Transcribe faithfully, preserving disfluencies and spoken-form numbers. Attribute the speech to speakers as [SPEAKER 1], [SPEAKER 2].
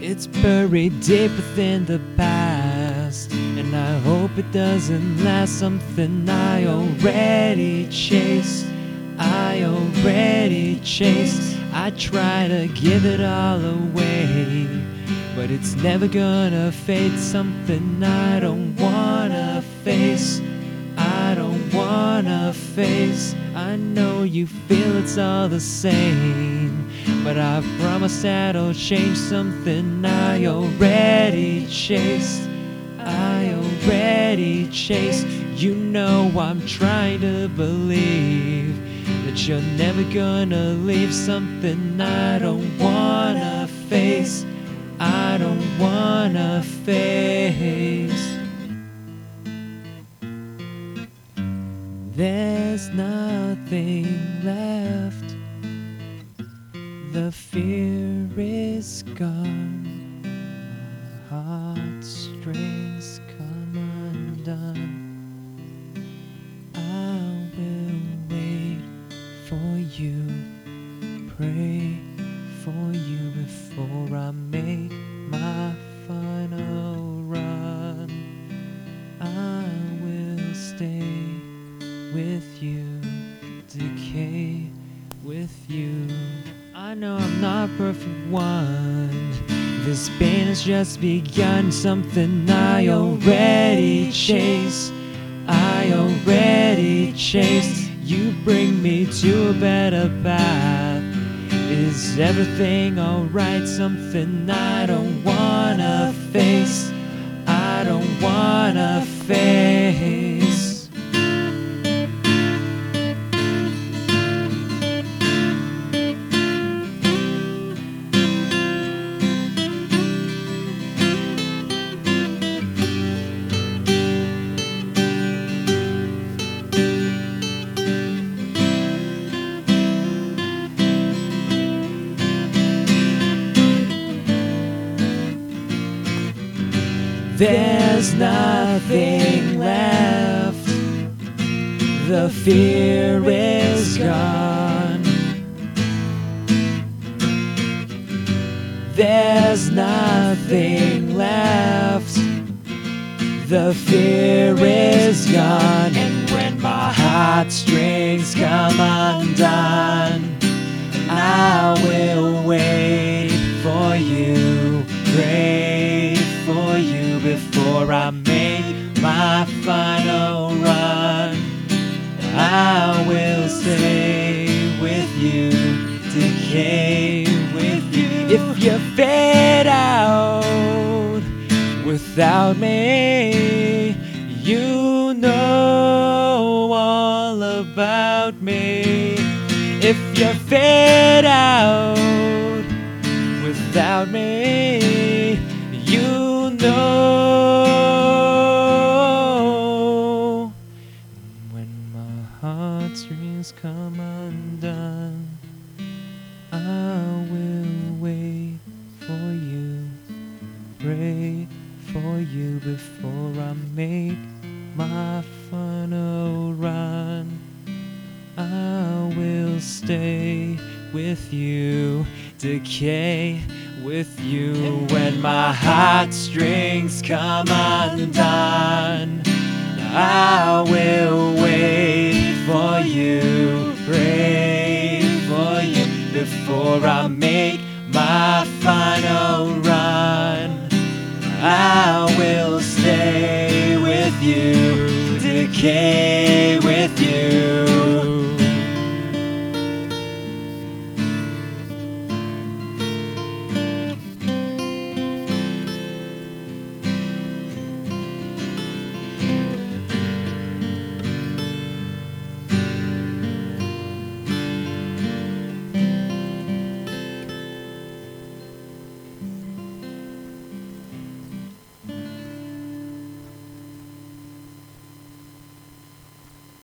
[SPEAKER 1] It's buried deep within the past, and I hope it doesn't last. Something I already chased, I already chased. I try to give it all away, but it's never gonna fade. Something I don't wanna face, I don't wanna face. I know you feel it's all the same, but I promise that I'll change. Something I already chased, I already chased. You know I'm trying to believe that you're never gonna leave. Something I don't wanna face, I don't wanna face. There's nothing left, the fear is gone, my heartstrings come undone. I will wait for you, pray for you before I make my final run. I will stay with you, decay with you. I know I'm not perfect one, this pain has just begun. Something I already chase, I already chased. You bring me to a better path. Is everything alright? Something I don't wanna face, I don't wanna face. There's nothing left, the fear is gone. There's nothing left, the fear is gone. And when my heartstrings come undone, I will wait for you, pray for you before I make my final run. I will stay with you, decay with you. If you fade out without me, you know all about me. If you fade out without me, you know. When my heartstrings come undone, I will wait for you, pray for you before I make my final run. I will stay with you, decay with you. When my heartstrings come undone, I will wait for you, pray for you before I make my final run. I will stay with you, decay with